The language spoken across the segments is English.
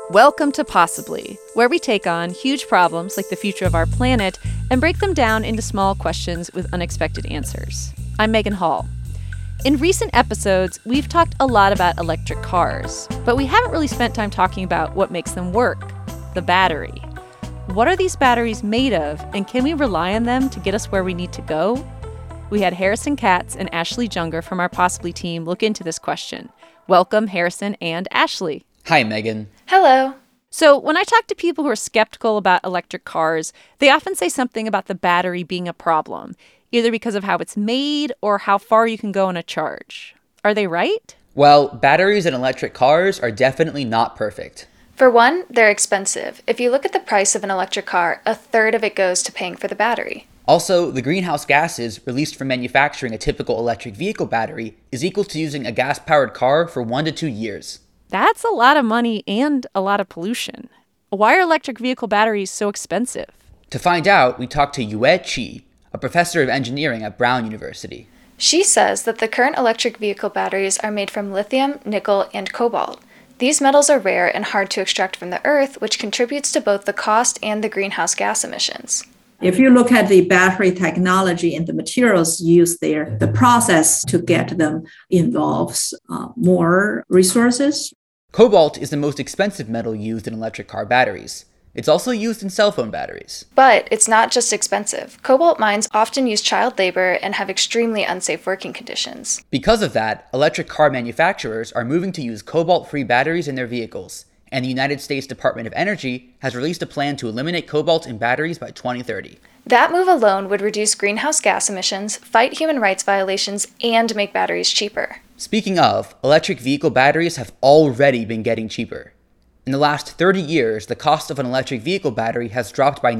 Welcome to Possibly, where we take on huge problems like the future of our planet and break them down into small questions with unexpected answers. I'm Megan Hall. In recent episodes, we've talked a lot about electric cars, but we haven't really spent time talking about what makes them work, the battery. What are these batteries made of, and can we rely on them to get us where we need to go? We had Harrison Katz and Ashley Junger from our Possibly team look into this question. Welcome, Harrison and Ashley. Hi, Megan. Hello. So when I talk to people who are skeptical about electric cars, they often say something about the battery being a problem, either because of how it's made or how far you can go on a charge. Are they right? Well, batteries in electric cars are definitely not perfect. For one, they're expensive. If you look at the price of an electric car, a third of it goes to paying for the battery. Also, the greenhouse gases released from manufacturing a typical electric vehicle battery is equal to using a gas-powered car for 1 to 2 years. That's a lot of money and a lot of pollution. Why are electric vehicle batteries so expensive? To find out, we talked to Yue Qi, a professor of engineering at Brown University. She says that the current electric vehicle batteries are made from lithium, nickel, and cobalt. These metals are rare and hard to extract from the earth, which contributes to both the cost and the greenhouse gas emissions. If you look at the battery technology and the materials used there, the process to get them involves more resources. Cobalt is the most expensive metal used in electric car batteries. It's also used in cell phone batteries. But it's not just expensive. Cobalt mines often use child labor and have extremely unsafe working conditions. Because of that, electric car manufacturers are moving to use cobalt-free batteries in their vehicles. And the United States Department of Energy has released a plan to eliminate cobalt in batteries by 2030. That move alone would reduce greenhouse gas emissions, fight human rights violations, and make batteries cheaper. Speaking of, electric vehicle batteries have already been getting cheaper. In the last 30 years, the cost of an electric vehicle battery has dropped by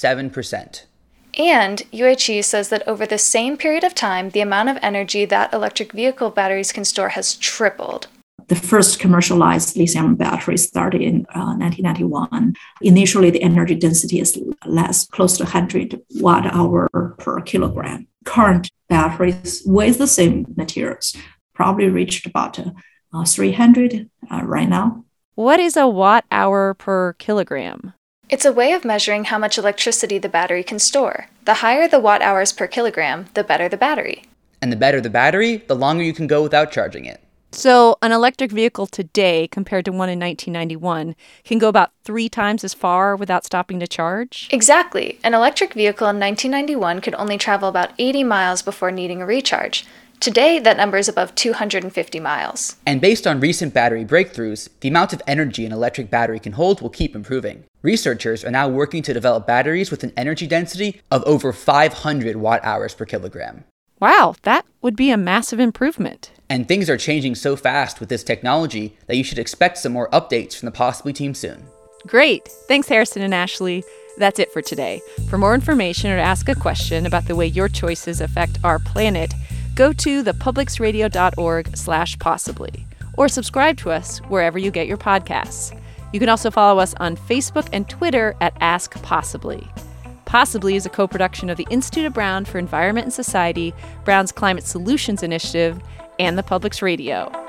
97%. And Yue Qi says that over the same period of time, the amount of energy that electric vehicle batteries can store has tripled. The first commercialized lithium battery started in 1991. Initially, the energy density is less, close to 100 watt-hour per kilogram. Current batteries with the same materials probably reached about 300 right now. What is a watt-hour per kilogram? It's a way of measuring how much electricity the battery can store. The higher the watt-hours per kilogram, the better the battery. And the better the battery, the longer you can go without charging it. So an electric vehicle today, compared to one in 1991, can go about 3 times as far without stopping to charge? Exactly. An electric vehicle in 1991 could only travel about 80 miles before needing a recharge. Today, that number is above 250 miles. And based on recent battery breakthroughs, the amount of energy an electric battery can hold will keep improving. Researchers are now working to develop batteries with an energy density of over 500 watt-hours per kilogram. Wow, that would be a massive improvement. And things are changing so fast with this technology that you should expect some more updates from the Possibly team soon. Great. Thanks, Harrison and Ashley. That's it for today. For more information or to ask a question about the way your choices affect our planet, go to thepublicsradio.org/possibly or subscribe to us wherever you get your podcasts. You can also follow us on Facebook and Twitter at Ask Possibly. Possibly is a co-production of the Institute of Brown for Environment and Society, Brown's Climate Solutions Initiative, and the Public's Radio.